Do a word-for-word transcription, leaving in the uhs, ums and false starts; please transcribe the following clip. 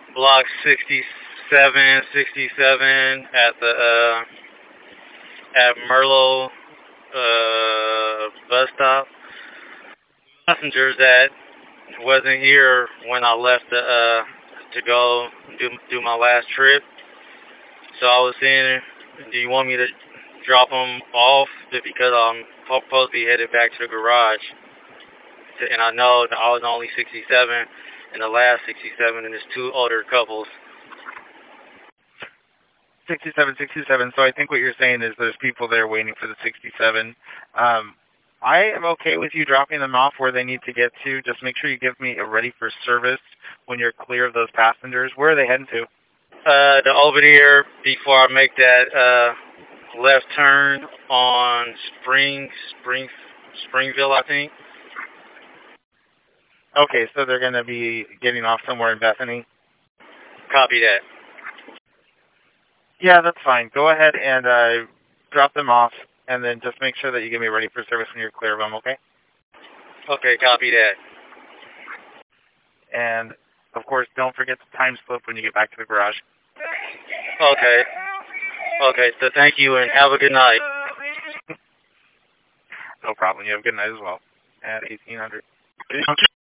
block sixty-seven, sixty-seven at the uh, at Merlo uh, bus stop. Passengers that wasn't here when I left the, uh, to go do do my last trip. So I was saying, do you want me to drop them off because I'm supposed to be headed back to the garage? And I know that I was only sixty-seven and the last sixty-seven, and there's two older couples. sixty-seven, sixty-seven. So I think what you're saying is there's people there waiting for the sixty-seven. Um, I am okay with you dropping them off where they need to get to. Just make sure you give me a ready for service when you're clear of those passengers. Where are they heading to? Uh, the over there before I make that uh, left turn on Spring, Spring, Springville, I think. Okay, so they're going to be getting off somewhere in Bethany? Copy that. Yeah, that's fine. Go ahead and uh, drop them off, and then just make sure that you get me ready for service when you're clear of them, okay? Okay, copy that. And, of course, don't forget the time slip when you get back to the garage. Okay. Okay, so thank you and have a good night. No problem. You have a good night as well. At eighteen hundred.